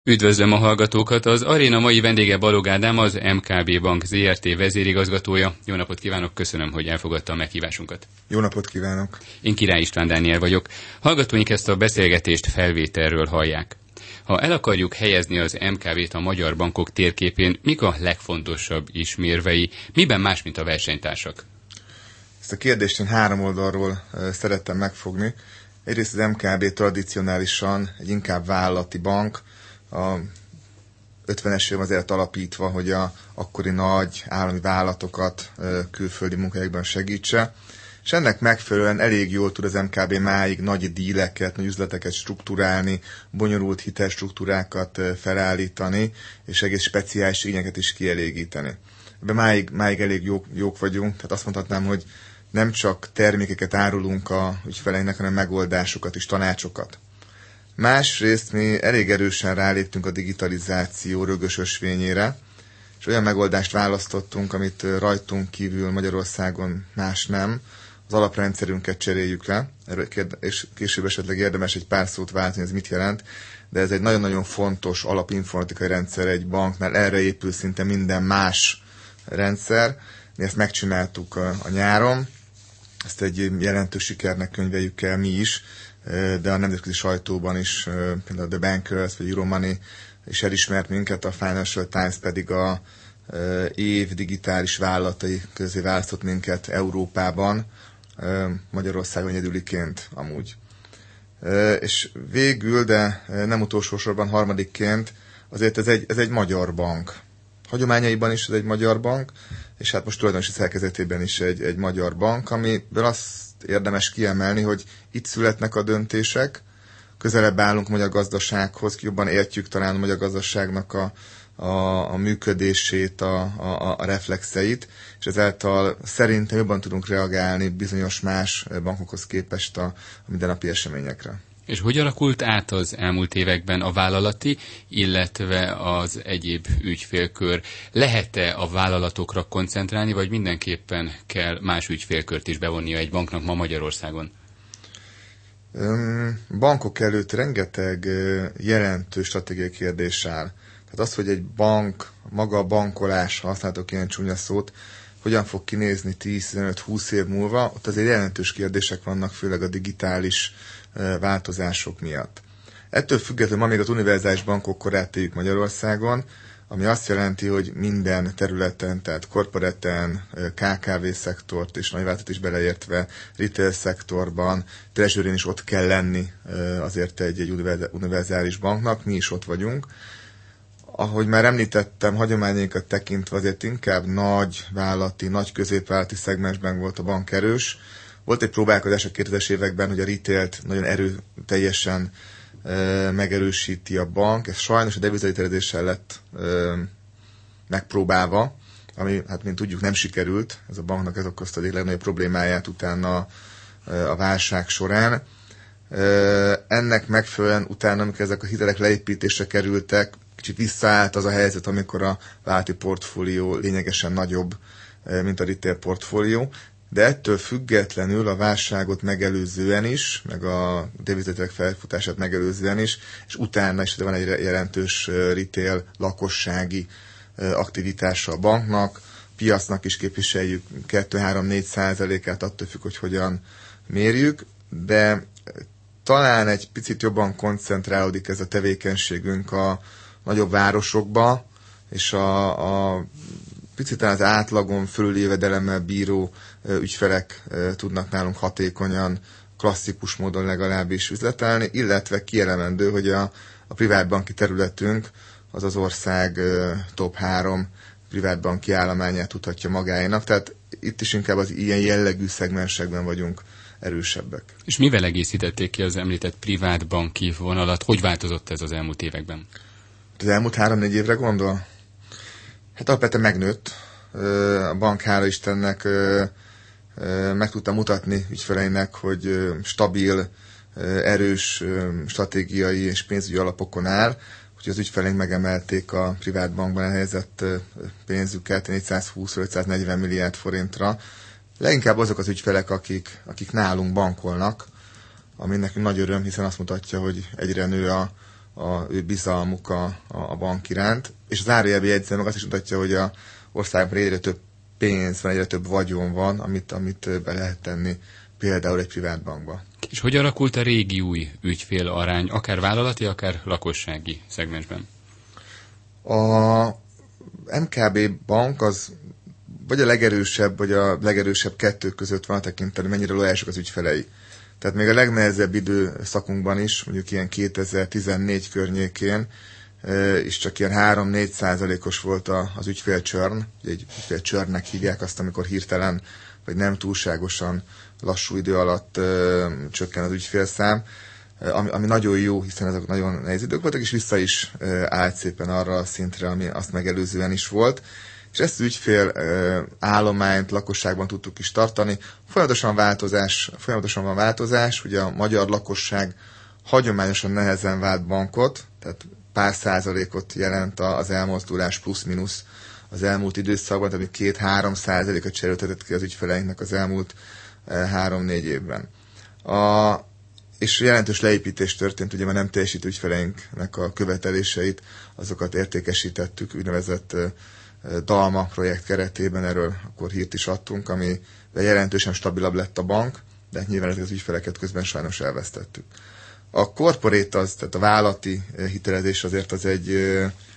Üdvözlöm a hallgatókat! Az aréna mai vendége Balog Ádám, az MKB Bank Zrt. Vezérigazgatója. Jó napot kívánok, köszönöm, hogy elfogadta a meghívásunkat. Jó napot kívánok! Én Király István Dániel vagyok. Hallgatóink ezt a beszélgetést felvételről hallják. Ha el akarjuk helyezni az MKB-t a magyar bankok térképén, mik a legfontosabb ismérvei? Miben más, mint a versenytársak? Ezt a kérdést én három oldalról szerettem megfogni. Egyrészt az MKB tradicionálisan egy inkább vállalati bank, a 50-es évben azért alapítva, hogy a akkori nagy állami vállalatokat külföldi munkahelyekben segítse, és ennek megfelelően elég jól tud az MKB máig nagy díleket, nagy üzleteket strukturálni, bonyolult hitelstruktúrákat felállítani, és egész speciális igényeket is kielégíteni. Ebben máig elég jók vagyunk, tehát azt mondhatnám, hogy nem csak termékeket árulunk a ügyfeleinknek, hanem megoldásokat és tanácsokat. Másrészt mi elég erősen ráléptünk a digitalizáció rögös ösvényére, és olyan megoldást választottunk, amit rajtunk kívül Magyarországon más nem. Az alaprendszerünket cseréljük le, és később esetleg érdemes egy pár szót váltani, ez mit jelent, de ez egy nagyon-nagyon fontos alapinformatikai rendszer egy banknál, erre épül szinte minden más rendszer. Mi ezt megcsináltuk a nyáron, ezt egy jelentős sikernek könyveljük el mi is, de a nemzetközi sajtóban is, például The Bankers vagy Euromoney is elismert minket, a Financial Times pedig a év digitális vállalatai közé választott minket Európában, Magyarországon egyedüliként amúgy. És végül, de nem utolsó sorban harmadikként, azért ez egy magyar bank. Hagyományaiban is ez egy magyar bank, és hát most tulajdonosi szerkezetében is egy magyar bank, amiből azt érdemes kiemelni, hogy itt születnek a döntések, közelebb állunk a magyar gazdasághoz, jobban értjük talán a magyar gazdaságnak a működését, a reflexeit, és ezáltal szerintem jobban tudunk reagálni bizonyos más bankokhoz képest a mindennapi eseményekre. És hogy alakult át az elmúlt években a vállalati, illetve az egyéb ügyfélkör? Lehet-e a vállalatokra koncentrálni, vagy mindenképpen kell más ügyfélkört is bevonnia egy banknak ma Magyarországon? Bankok előtt rengeteg jelentős stratégiai kérdés áll. Tehát az, hogy egy bank, maga a bankolás, ha használtok ilyen csúnya szót, hogyan fog kinézni 10-15-20 év múlva, ott azért jelentős kérdések vannak, főleg a digitális változások miatt. Ettől függetlenül ma még az univerzális bankok korát éljük Magyarországon, ami azt jelenti, hogy minden területen, tehát korporaten, KKV-szektort és nagyvállalatot is beleértve, retail szektorban, treasury-n is ott kell lenni azért egy univerzális banknak, mi is ott vagyunk. Ahogy már említettem, hagyományainkat tekintve azért inkább nagy vállalati, nagy középvállalati szegmensben volt a bank erős. Volt egy próbálkozás a 2000-es években, hogy a retailt nagyon erőteljesen megerősíti a bank. Ez sajnos a devizahitelezéssel lett megpróbálva, ami, hát mint tudjuk, nem sikerült. Ez a banknak ez okozta egyik legnagyobb problémáját utána a válság során. Ennek megfelelően utána, amikor ezek a hitelek leépítésre kerültek, kicsit visszaállt az a helyzet, amikor a vállalati portfólió lényegesen nagyobb, mint a retail portfólió. De ettől függetlenül a válságot megelőzően is, meg a devizahitelek felfutását megelőzően is, és utána is van egy jelentős retail lakossági aktivitása a banknak, piacnak is képviseljük 2-3-4%-át, attól függ, hogy hogyan mérjük, de talán egy picit jobban koncentrálódik ez a tevékenységünk a nagyobb városokba, és a picit az átlagon fölüli jövedelemmel bíró ügyfelek tudnak nálunk hatékonyan, klasszikus módon legalábbis üzletelni, illetve kielemendő, hogy a privátbanki területünk az az ország top 3 privátbanki állományát tudhatja magáénak, tehát itt is inkább az ilyen jellegű szegmensekben vagyunk erősebbek. És mivel egészítették ki az említett privátbanki vonalat? Hogy változott ez az elmúlt években? Az elmúlt 3-4 évre gondol? Hát alapvetően megnőtt. A bank, hála Istennek, meg tudta mutatni ügyfeleinek, hogy stabil, erős stratégiai és pénzügyi alapokon áll, hogy az ügyfeleink megemelték a privátbankban elhelyezett pénzüket 420-540 milliárd forintra. Leginkább azok az ügyfelek, akik nálunk bankolnak, ami nekünk nagy öröm, hiszen azt mutatja, hogy egyre nő a ő bizalmuk a bank iránt, és az zárójelbe jegyzem meg azt is mutatja, hogy a országban egyre több pénz van, egyre több vagyon van, amit be lehet tenni például egy privát bankba. És hogy alakult a régi új ügyfél arány, akár vállalati, akár lakossági szegmensben? A MKB bank az vagy a legerősebb, vagy a legerősebb kettő között van a tekintetben, mennyire lojálisak az ügyfelei. Tehát még a legnehezebb időszakunkban is, mondjuk ilyen 2014 környékén, és csak ilyen 3-4%-os volt az ügyfélcsörn, egy ügyfélcsörnnek hívják azt, amikor hirtelen, vagy nem túlságosan lassú idő alatt csökken az ügyfélszám, ami nagyon jó, hiszen ezek nagyon nehéz idők voltak, és vissza is állt szépen arra a szintre, ami azt megelőzően is volt. És ezt az ügyfél állományt lakosságban tudtuk is tartani. Folyamatosan van változás, ugye a magyar lakosság hagyományosan nehezen vált bankot, tehát pár százalékot jelent az elmozdulás plusz-minusz az elmúlt időszakban, tehát 2-3% cseréltetett ki az ügyfeleinknek az elmúlt 3-4 évben. És jelentős leépítés történt, ugye a nem teljesítő ügyfeleinknek a követeléseit, azokat értékesítettük, úgynevezett Dalma projekt keretében, erről akkor hírt is adtunk, ami jelentősen stabilabb lett a bank, de nyilván ezeket az ügyfeleket közben sajnos elvesztettük. A corporate tehát a vállalati hitelezés azért az egy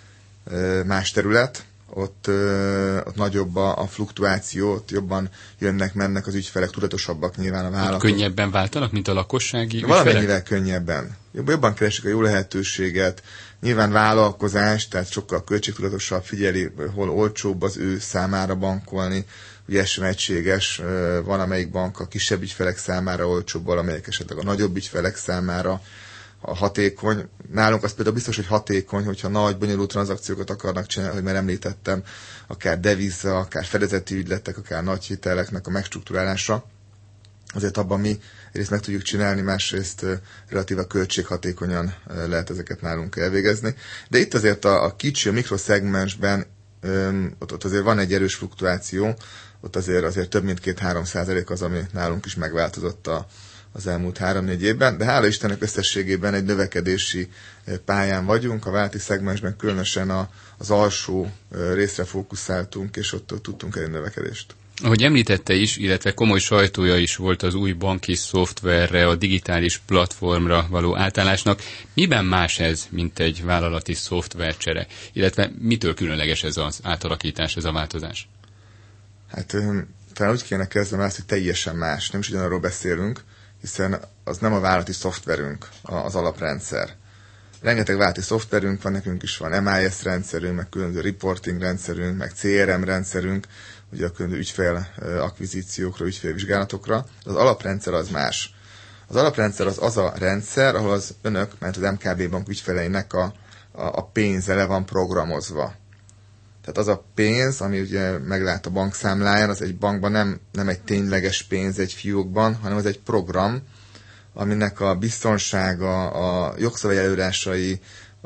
más terület, ott nagyobb a fluktuáció, ott jobban jönnek-mennek az ügyfelek, tudatosabbak nyilván a vállalatok. Könnyebben váltanak, mint a lakossági ügyfelek? Valamennyivel könnyebben. Jobban keresik a jó lehetőséget, nyilván vállalkozás, tehát sokkal költségtudatosabb, figyeli, hol olcsóbb az ő számára bankolni, ugye ez sem egységes, van amelyik bank a kisebb ügyfelek számára olcsóbb, valamelyik esetleg a nagyobb ügyfelek számára a hatékony. Nálunk az például biztos, hogy hatékony, hogyha nagy, bonyolult tranzakciókat akarnak csinálni, hogy már említettem, akár deviza, akár fedezeti ügyletek, akár nagy hiteleknek a megstruktúrálása. Azért abban mi egyrészt meg tudjuk csinálni, másrészt relatíve költséghatékonyan lehet ezeket nálunk elvégezni. De itt azért a kicsi, a mikroszegmensben ott azért van egy erős fluktuáció, ott azért több mint 2-3% az, ami nálunk is megváltozott az elmúlt 3-4 évben, de hála Istennek összességében egy növekedési pályán vagyunk, a vállalati szegmensben különösen az alsó részre fókuszáltunk, és ott tudtunk egy növekedést. Ahogy említette is, illetve komoly sajtója is volt az új banki szoftverre, a digitális platformra való átállásnak. Miben más ez, mint egy vállalati szoftvercsere? Illetve mitől különleges ez az átalakítás, ez a változás? Hát talán úgy kéne kezdeni azt, hogy teljesen más. Nem is ugyanarról beszélünk, hiszen az nem a vállalati szoftverünk, az alaprendszer. Rengeteg vállalati szoftverünk van, nekünk is van MIS rendszerünk, meg különböző reporting rendszerünk, meg CRM rendszerünk, ugye a különböző ügyfél akvizíciókra, ügyfélvizsgálatokra. Az alaprendszer az más. Az alaprendszer az a rendszer, ahol az önök, mert az MKB bank ügyfeleinek a pénze le van programozva. Tehát az a pénz, ami ugye meglát a bankszámláján, az egy bankban nem egy tényleges pénz egy fiókban, hanem az egy program, aminek a biztonsága, a jogszabály előírásai,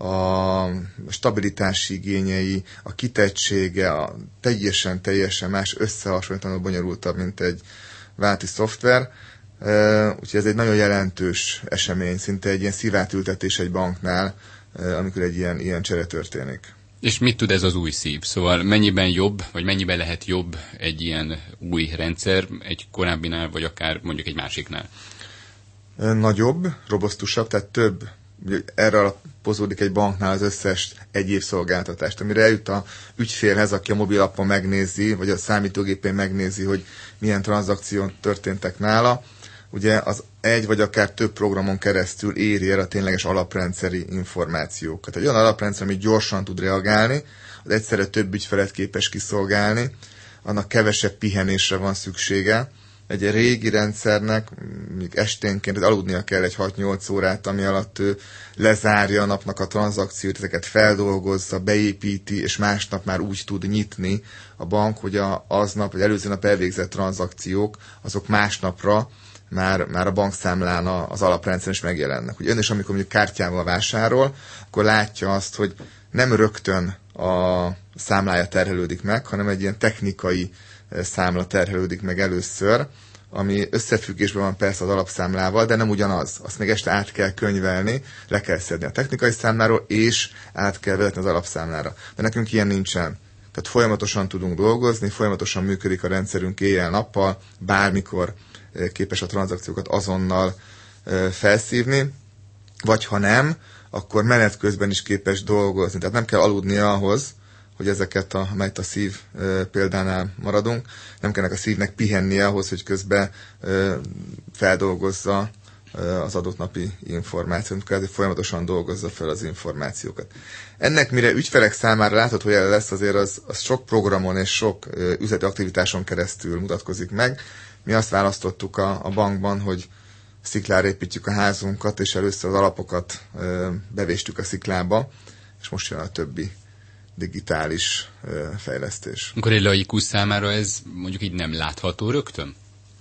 a stabilitási igényei, a kitettsége, a teljesen más, összehasonlíthatatlanul bonyolultabb, mint egy vállalati szoftver. Úgyhogy ez egy nagyon jelentős esemény, szinte egy ilyen szívátültetés egy banknál, amikor egy ilyen csere történik. És mit tud ez az új szív? Szóval mennyiben jobb, vagy mennyiben lehet jobb egy ilyen új rendszer egy korábbinál, vagy akár mondjuk egy másiknál? Nagyobb, robosztusabb, tehát több. Erre alapozódik egy banknál az összes egyéb szolgáltatást, amire eljut a ügyfélhez, aki a mobilappon megnézi, vagy a számítógépén megnézi, hogy milyen tranzakciók történtek nála. Ugye az egy vagy akár több programon keresztül éri el a tényleges alaprendszeri információkat. Egy olyan alaprendszer, ami gyorsan tud reagálni, az egyszerre több ügyfelet képes kiszolgálni, annak kevesebb pihenésre van szüksége. Egy régi rendszernek még esténként aludnia kell egy 6-8 órát, ami alatt ő lezárja a napnak a tranzakciót, ezeket feldolgozza, beépíti, és másnap már úgy tud nyitni a bank, hogy aznap, vagy előző nap elvégzett tranzakciók, azok másnapra már a bankszámlán az alaprendszer is megjelennek. Ugye ön is, amikor mondjuk kártyával vásárol, akkor látja azt, hogy nem rögtön a számlája terhelődik meg, hanem egy ilyen technikai számla terhelődik meg először, ami összefüggésben van persze az alapszámlával, de nem ugyanaz. Azt még este át kell könyvelni, le kell szedni a technikai számláról, és át kell vezetni az alapszámlára. De nekünk ilyen nincsen. Tehát folyamatosan tudunk dolgozni, folyamatosan működik a rendszerünk éjjel-nappal, bármikor képes a tranzakciókat azonnal felszívni, vagy ha nem, akkor menet közben is képes dolgozni. Tehát nem kell aludnia ahhoz, hogy ezeket, amelyet a szív példánál maradunk, nem kellene a szívnek pihennie ahhoz, hogy közben feldolgozza az adott napi információt, tehát folyamatosan dolgozza fel az információkat. Ennek mire ügyfelek számára látható jelen lesz, azért az sok programon és sok üzleti aktivitáson keresztül mutatkozik meg. Mi azt választottuk a bankban, hogy sziklára építjük a házunkat, és először az alapokat bevéstük a sziklába, és most jön a többi digitális fejlesztés. Akkor egy laikus számára ez mondjuk így nem látható rögtön?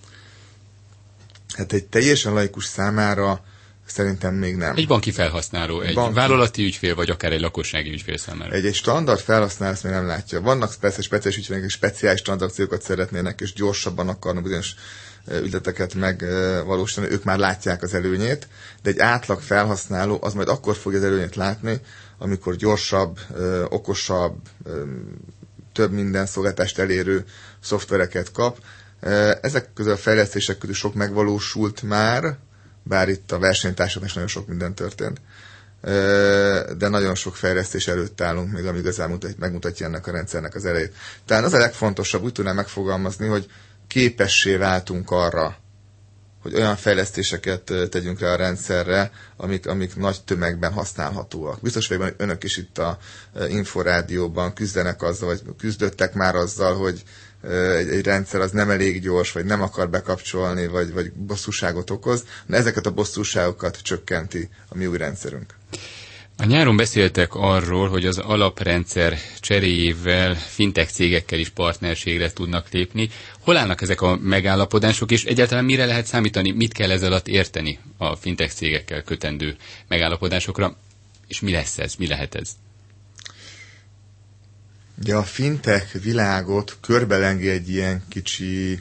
Hát egy teljesen laikus számára szerintem még nem. Egy banki felhasználó, egy vállalati ügyfél, vagy akár egy lakossági ügyfél számára. Egy standard felhasználó ezt még nem látja. Vannak persze speciális ügyfélek, és speciális tranzakciókat szeretnének, és gyorsabban akarnak bizonyos ügyleteket megvalósítani, ők már látják az előnyét, de egy átlag felhasználó az majd akkor fogja az előnyét látni, amikor gyorsabb, okosabb, több minden szolgáltást elérő szoftvereket kap. Ezek közül a fejlesztések közül sok megvalósult már, bár itt a versenytársaknak nagyon sok minden történt, de nagyon sok fejlesztés előtt állunk, még ami igazán megmutatja ennek a rendszernek az elejét. Tehát az a legfontosabb, úgy tudnám megfogalmazni, hogy képessé váltunk arra, hogy olyan fejlesztéseket tegyünk rá a rendszerre, amik nagy tömegben használhatóak. Biztos vagyok, hogy önök is itt a Inforádióban küzdenek azzal, vagy küzdöttek már azzal, hogy egy rendszer az nem elég gyors, vagy nem akar bekapcsolni, vagy bosszúságot okoz, de ezeket a bosszúságokat csökkenti a mi új rendszerünk. A nyáron beszéltek arról, hogy az alaprendszer cseréjével fintech cégekkel is partnerségre tudnak lépni. Hol állnak ezek a megállapodások, és egyáltalán mire lehet számítani, mit kell ez alatt érteni a fintech cégekkel kötendő megállapodásokra, és mi lesz ez, mi lehet ez? Ugye a fintech világot körbelengi egy ilyen kicsi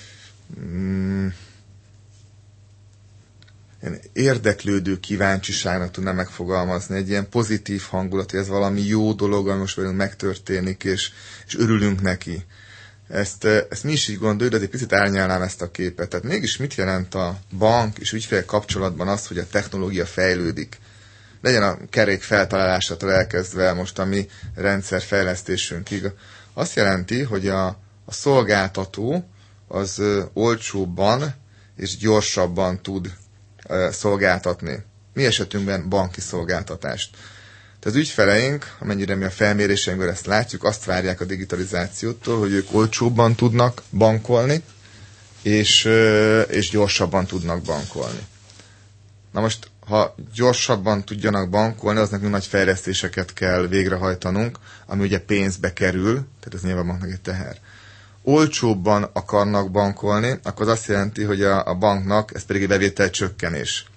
érdeklődő kíváncsiságnak tudnám megfogalmazni, egy ilyen pozitív hangulat, hogy ez valami jó dolog, ami most velünk megtörténik, és örülünk neki. Ezt mi is így gondoljuk, de egy picit árnyalnám ezt a képet. Tehát mégis mit jelent a bank és ügyfél kapcsolatban az, hogy a technológia fejlődik? Legyen a kerék feltalálásától elkezdve most a mi rendszerfejlesztésünkig. Azt jelenti, hogy a szolgáltató az olcsóbban és gyorsabban tud szolgáltatni. Mi esetünkben banki szolgáltatást. Tehát az ügyfeleink, amennyire mi a felméréseinkből ezt látjuk, azt várják a digitalizációtól, hogy ők olcsóbban tudnak bankolni, és gyorsabban tudnak bankolni. Na most, ha gyorsabban tudjanak bankolni, az nekünk nagy fejlesztéseket kell végrehajtanunk, ami ugye pénzbe kerül, tehát ez nyilván banknak egy teher. Olcsóbban akarnak bankolni, akkor az azt jelenti, hogy a banknak ez pedig egy bevételcsökkenés.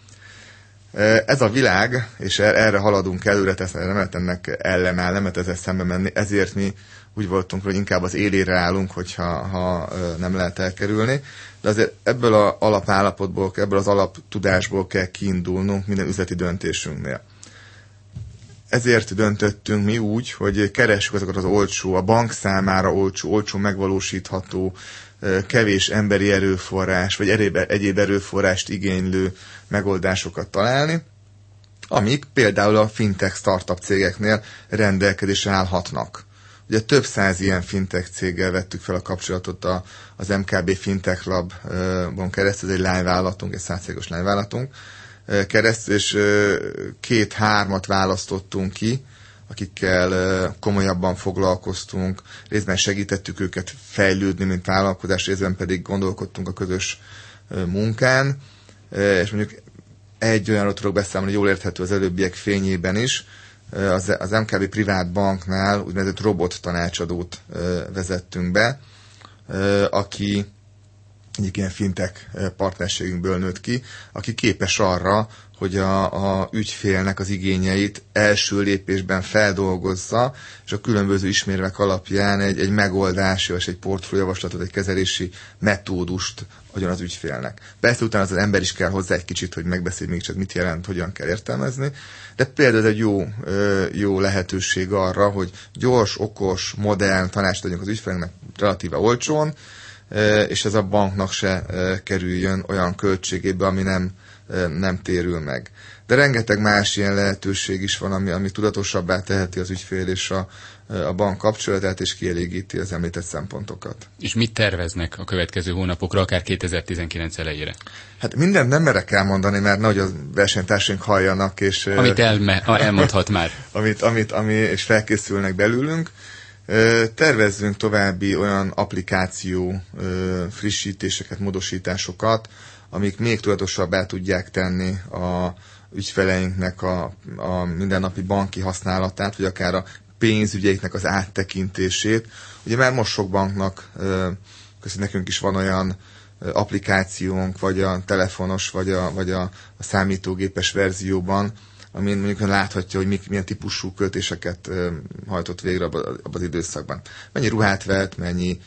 Ez a világ, és erre haladunk előre, tehát nem lehet ennek ellenáll, nem lehet ezzel szembe menni, ezért mi úgy voltunk, hogy inkább az élére állunk, hogyha nem lehet elkerülni. De azért ebből az alapállapotból, ebből az alaptudásból kell kiindulnunk minden üzleti döntésünknél. Ezért döntöttünk mi úgy, hogy keressük azokat az olcsó, a bank számára olcsó megvalósítható, kevés emberi erőforrás, vagy egyéb erőforrást igénylő megoldásokat találni, amik például a fintech startup cégeknél rendelkezésre állhatnak. Ugye több száz ilyen fintech céggel vettük fel a kapcsolatot az MKB Fintech Labon keresztül, ez egy lányvállalatunk, egy 100%-os lányvállalatunk keresztül, és 2-3 választottunk ki, akikkel komolyabban foglalkoztunk, részben segítettük őket fejlődni, mint vállalkozás, részben pedig gondolkodtunk a közös munkán, és mondjuk egy olyanról tudok beszámolni, jól érthető az előbbiek fényében is, az MKB Privát Banknál úgynevezett robot tanácsadót vezettünk be, aki egyik ilyen fintech partnerségünkből nőtt ki, aki képes arra, hogy a ügyfélnek az igényeit első lépésben feldolgozza, és a különböző ismérvek alapján egy megoldási, vagy egy portfóliójavaslatot, egy kezelési metódust adjon az ügyfélnek. Persze utána az ember is kell hozzá egy kicsit, hogy megbeszélj mégis, mit jelent, hogyan kell értelmezni, de például ez egy jó lehetőség arra, hogy gyors, okos, modern tanácsot adjunk az ügyfélnek relatíve olcsón, és ez a banknak se kerüljön olyan költségébe, ami nem térül meg. De rengeteg más ilyen lehetőség is van, ami tudatosabbá teheti az ügyfél és a bank kapcsolatát, és kielégíti az említett szempontokat. És mit terveznek a következő hónapokra, akár 2019 elejére? Hát mindent nem merek elmondani, mert nehogy a versenytársaink halljanak, és... Amit elmondhat már. és felkészülnek belőlünk. Tervezzünk további olyan applikáció frissítéseket, módosításokat, amik még tudatosabbá tudják tenni a ügyfeleinknek a mindennapi banki használatát, vagy akár a pénzügyeiknek az áttekintését. Ugye már most sok banknak, köszönjük, nekünk is van olyan applikációnk, vagy a telefonos, vagy a számítógépes verzióban, amin mondjuk láthatja, hogy milyen típusú költéseket hajtott végre abban az időszakban. Mennyi ruhát vett, mennyi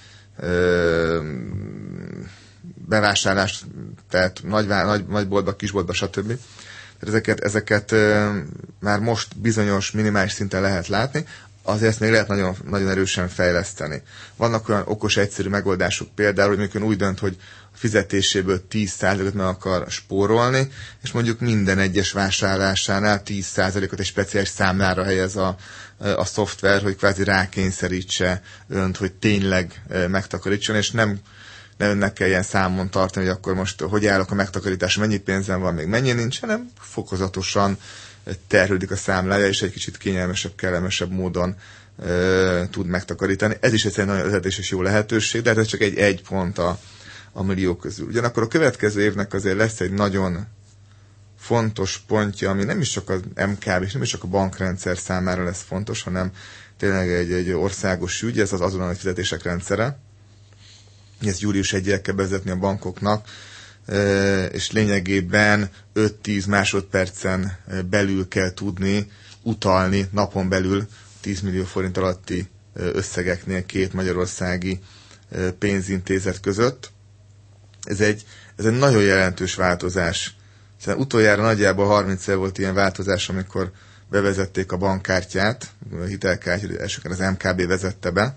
bevásárlást, tehát nagy boltba, kisboltba, stb. Ezeket már most bizonyos minimális szinten lehet látni, azért ezt még lehet nagyon, nagyon erősen fejleszteni. Vannak olyan okos, egyszerű megoldások például, hogy mondjuk úgy dönt, hogy a fizetéséből 10%-ot meg akar spórolni, és mondjuk minden egyes vásárlásánál 10%-ot egy speciális számlára helyez a szoftver, hogy kvázi rákényszerítse önt, hogy tényleg megtakarítson, és nem önnek kell ilyen számon tartani, hogy akkor most hogy állok a megtakarítás, mennyi pénzem van, még mennyi nincs, hanem fokozatosan terhelődik a számlája, és egy kicsit kényelmesebb, kellemesebb módon tud megtakarítani. Ez is egy nagyon ötletes és jó lehetőség, de hát ez csak egy pont a millió közül. Ugyanakkor a következő évnek azért lesz egy nagyon fontos pontja, ami nem is csak az MKB, és nem is csak a bankrendszer számára lesz fontos, hanem tényleg egy országos ügy, ez az azonnali fizetések rendszere. Ezt július 1-jel kell bevezetni a bankoknak, és lényegében 5-10 másodpercen belül kell tudni utalni napon belül 10 millió forint alatti összegeknél két magyarországi pénzintézet között. Ez egy nagyon jelentős változás. Hiszen utoljára nagyjából 30 év volt ilyen változás, amikor bevezették a bankkártyát, a hitelkártyát elsőként az MKB vezette be.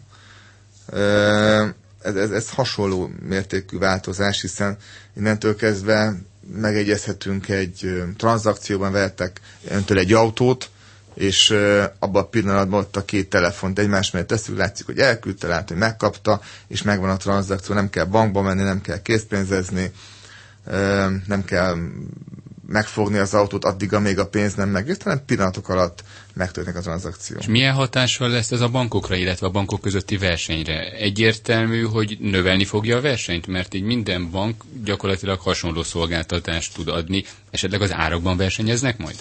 Ez hasonló mértékű változás, hiszen innentől kezdve megegyezhetünk egy tranzakcióban, vehettek öntől egy autót, és abban a pillanatban ott a két telefont egymás mellett tesszük, látszik, hogy elküldte, lát, hogy megkapta, és megvan a tranzakció, nem kell bankba menni, nem kell készpénzezni, nem kell megfogni az autót addig, amíg a pénz nem megjött, hanem pillanatok alatt megtörténik a tranzakció. És milyen hatással lesz ez a bankokra, illetve a bankok közötti versenyre? Egyértelmű, hogy növelni fogja a versenyt, mert így minden bank gyakorlatilag hasonló szolgáltatást tud adni. Esetleg az árakban versenyeznek majd?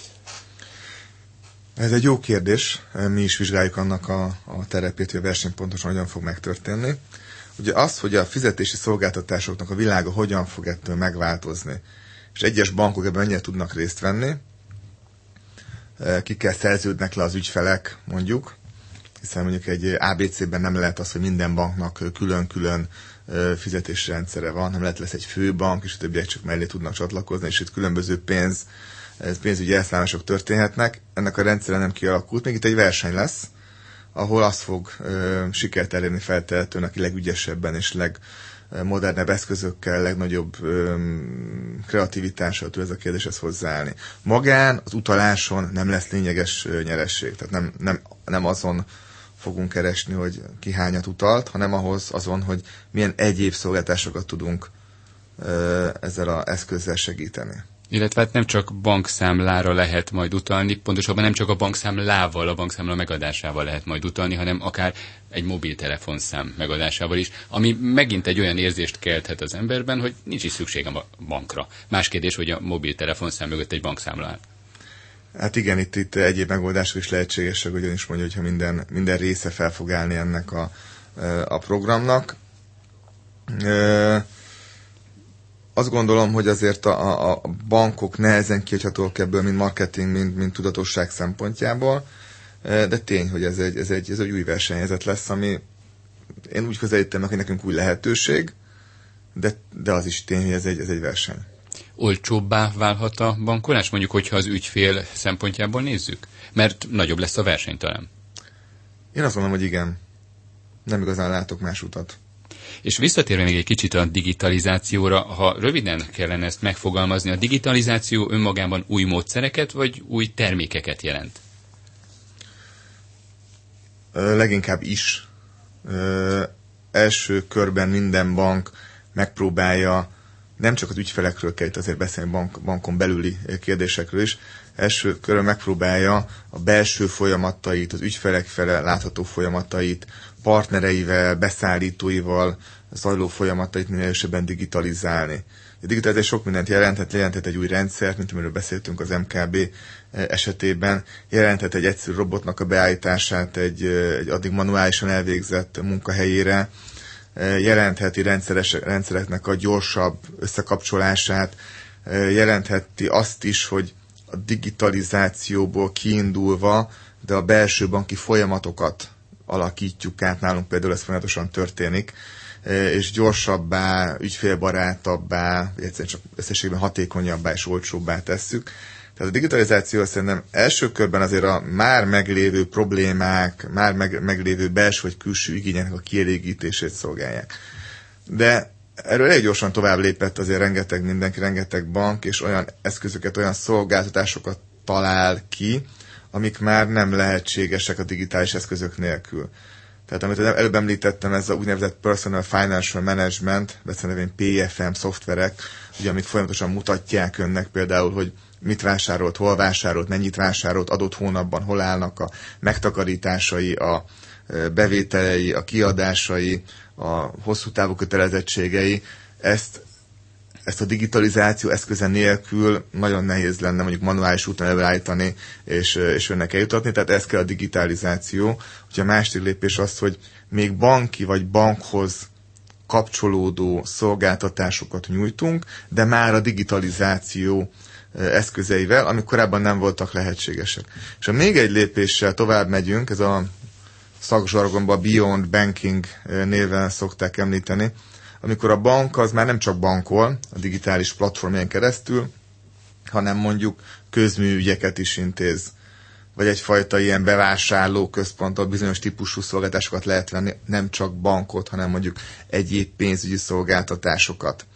Ez egy jó kérdés. Mi is vizsgáljuk annak a terepét, hogy a verseny pontosan hogyan fog megtörténni. Ugye az, hogy a fizetési szolgáltatásoknak a világa hogyan fog ettől megváltozni, és egyes bankok ebben mennyire tudnak részt venni, kikkel szerződnek le az ügyfelek, mondjuk, hiszen mondjuk egy ABC-ben nem lehet az, hogy minden banknak külön-külön fizetési rendszere van, nem lehet, lesz egy főbank, és a többiek csak mellé tudnak csatlakozni, és itt különböző pénzügyi elszámolások történhetnek. Ennek a rendszere nem kialakult, még itt egy verseny lesz, ahol az fog sikert elérni feltehetően, aki legügyesebben és legmodernebb eszközökkel, legnagyobb kreativitással tud ez a kérdéshez hozzáállni. Magán az utaláson nem lesz lényeges nyeresség, tehát nem azon fogunk keresni, hogy ki hányat utalt, hanem azon, hogy milyen egyéb szolgáltatásokat tudunk ezzel az eszközzel segíteni. Illetve hát nem csak bankszámlára lehet majd utalni, pontosabban nem csak a bankszámlával, a bankszámla megadásával lehet majd utalni, hanem akár egy mobiltelefonszám megadásával is, ami megint egy olyan érzést kelthet az emberben, hogy nincs is szükségem a bankra. Más kérdés, hogy a mobiltelefonszám mögött egy bankszámla áll. Hát igen, itt egyéb megoldások is lehetségesek, ugyanis mondja, hogyha minden része fel fog állni ennek a programnak. azt gondolom, hogy azért a bankok nehezen kihagyhatók ebből, mind marketing, mind tudatosság szempontjából, de tény, hogy ez egy új versenyhelyzet lesz, ami én úgy közelítem meg, hogy nekünk új lehetőség, de az is tény, hogy ez egy verseny. Olcsóbbá válhat a bankolás, mondjuk, hogyha az ügyfél szempontjából nézzük? Mert nagyobb lesz a verseny talán. Én azt mondom, hogy igen. Nem igazán látok más utat. És visszatérve még egy kicsit a digitalizációra, ha röviden kellene ezt megfogalmazni, a digitalizáció önmagában új módszereket, vagy új termékeket jelent? Leginkább is. Első körben minden bank megpróbálja, nem csak az ügyfelekről kell itt azért beszélni, bankon belüli kérdésekről is, első körben megpróbálja a belső folyamatait, az ügyfelek fele látható folyamatait, partnereivel, beszállítóival zajló folyamatait minél erősebben digitalizálni. A digitalizáció sok mindent jelenthet egy új rendszert, mint amiről beszéltünk az MKB esetében, jelenthet egy egyszerű robotnak a beállítását egy addig manuálisan elvégzett munkahelyére, jelentheti rendszereknek a gyorsabb összekapcsolását, jelentheti azt is, hogy a digitalizációból kiindulva, de a belső banki folyamatokat alakítjuk át, nálunk például ez folyamatosan történik, és gyorsabbá, ügyfélbarátabbá, egyszerűen csak összességben hatékonyabbá és olcsóbbá tesszük. Tehát a digitalizáció szerintem első körben azért a már meglévő problémák, már meglévő belső vagy külső igényeknek a kielégítését szolgálják. De erről elég gyorsan tovább lépett azért rengeteg bank, és olyan eszközöket, olyan szolgáltatásokat talál ki, amik már nem lehetségesek a digitális eszközök nélkül. Tehát amit előbb említettem, ez a úgynevezett Personal Financial Management, beszélve PFM szoftverek, ugye, amik folyamatosan mutatják önnek például, hogy mit vásárolt, hol vásárolt, mennyit vásárolt, adott hónapban hol állnak a megtakarításai, a bevételei, a kiadásai, a hosszú távú kötelezettségei. Ezt a digitalizáció eszköze nélkül nagyon nehéz lenne mondjuk manuális úton előállítani és önnek eljutatni, tehát ez kell a digitalizáció. Ugye a másik lépés az, hogy még banki vagy bankhoz kapcsolódó szolgáltatásokat nyújtunk, de már a digitalizáció eszközeivel, amik korábban nem voltak lehetségesek. És ha még egy lépéssel tovább megyünk, ez a szakzsargonban Beyond Banking néven szokták említeni, amikor a bank az már nem csak bankol a digitális platformján keresztül, hanem mondjuk közműügyeket is intéz, vagy egyfajta ilyen bevásárló központtól bizonyos típusú szolgáltatásokat lehet venni, nem csak bankot, hanem mondjuk egyéb pénzügyi szolgáltatásokat.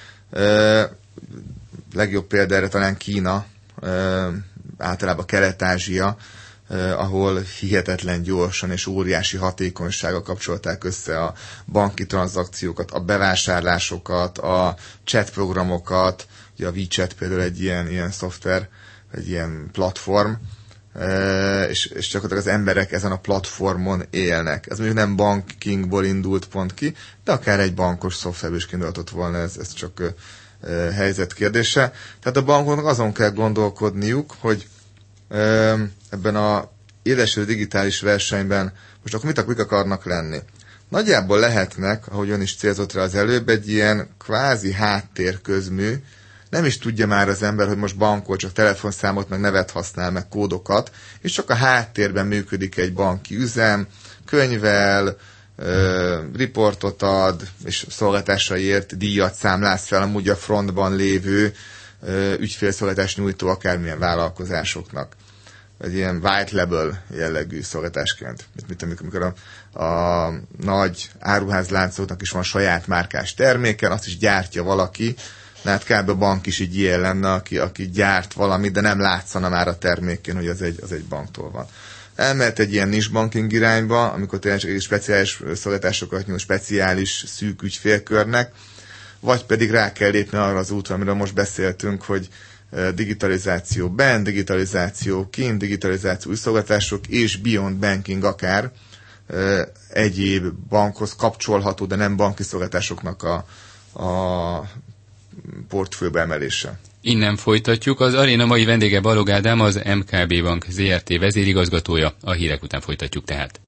Legjobb példa erre talán Kína, általában Kelet-Ázsia, ahol hihetetlen gyorsan és óriási hatékonysággal kapcsolták össze a banki tranzakciókat, a bevásárlásokat, a chat programokat, ugye a WeChat például egy ilyen szoftver, egy ilyen platform, és gyakorlatilag az emberek ezen a platformon élnek. Ez mondjuk nem bankingból indult pont ki, de akár egy bankos szoftverből is kiindulhatott volna, ez csak helyzet kérdése. Tehát a bankoknak azon kell gondolkodniuk, hogy ebben a élesülő digitális versenyben most akkor mit akarnak lenni. Nagyjából lehetnek, ahogy ön is célzott rá az előbb, egy ilyen kvázi háttérközmű, nem is tudja már az ember, hogy most bankol, csak telefonszámot, meg nevet használ, meg kódokat, és csak a háttérben működik egy banki üzem, könyvel, riportot ad, és szolgáltatásaiért díjat számláz fel amúgy a frontban lévő ügyfélszolgáltatás nyújtó akármilyen vállalkozásoknak. Egy ilyen white label jellegű szolgáltatásként. Amikor a nagy áruházláncoknak is van saját márkás terméken, azt is gyártja valaki, hát kb. A bank is így ilyen lenne, aki gyárt valamit, de nem látszana már a termékén, hogy az egy banktól van. Elmehet egy ilyen niche banking irányba, amikor tényleg speciális szolgáltatásokat nyújt speciális szűk ügyfélkörnek, vagy pedig rá kell lépni arra az útra, amiről most beszéltünk, hogy digitalizáció bent, digitalizáció kint, digitalizáció új szolgáltatások és beyond banking akár egyéb bankhoz kapcsolható, de nem banki szolgáltatásoknak a portfólióba emelése. Innen folytatjuk. Az aréna mai vendége Balog Ádám, az MKB Bank ZRT vezérigazgatója. A hírek után folytatjuk tehát.